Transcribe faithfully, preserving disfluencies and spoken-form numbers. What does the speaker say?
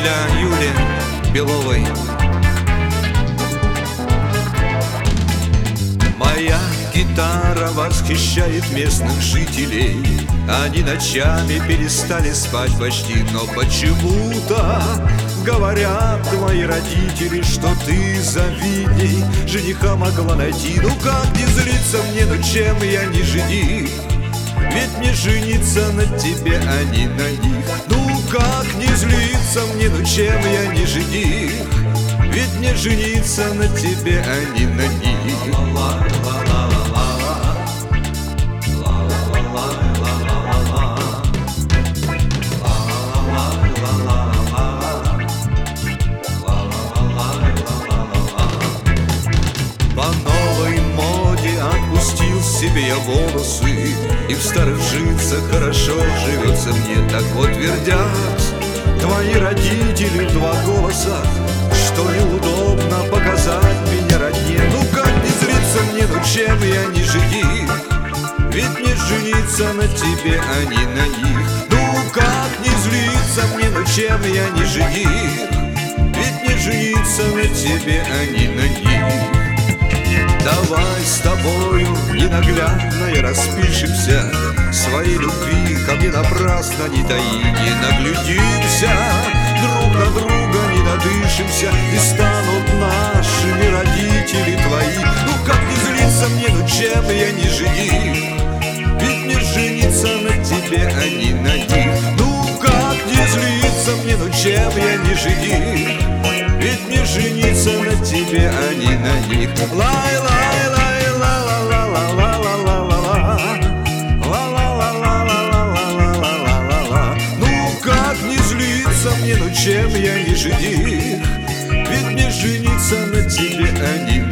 для Юли Беловой. Моя гитара восхищает местных жителей. Они ночами перестали спать почти, но почему-то говорят твои родители, что ты завидней жениха могла найти. Ну как не злиться мне, ну чем я не жених? Ведь мне жениться на тебе, а не на них. Ну как не злиться мне, ну чем я не жених? Ведь мне жениться на тебе, а не на них. По новой моде отпустил себе я волосы, и в старых джинсах хорошо живется мне. Так вот твердят твои родители в два голоса, что неудобно показать меня родне. Ну как не злиться мне, ну чем я не жених? Ведь мне жениться на тебе, а не на них. Ну как не злиться мне, ну чем я не жених? Ведь мне жениться на тебе, а не на них. Давай с тобою ненаглядно распишемся, своей любви ко мне напрасно не таи. Не наглядимся, друг на друга не надышимся, и станут нашими родители твои. Ну как не злиться мне, ну чем я не жених? Ведь мне жениться на тебе, а не на них. Ну как не злиться мне, ну чем я не жених? Ведь мне жениться на тебе, а не на них. Лай, лай, лай, ла, ла, ла, ла, ла, ла, ла, ла. Ну как не злиться мне, ну чем я не жених? Ведь мне жениться на тебе, а не на них.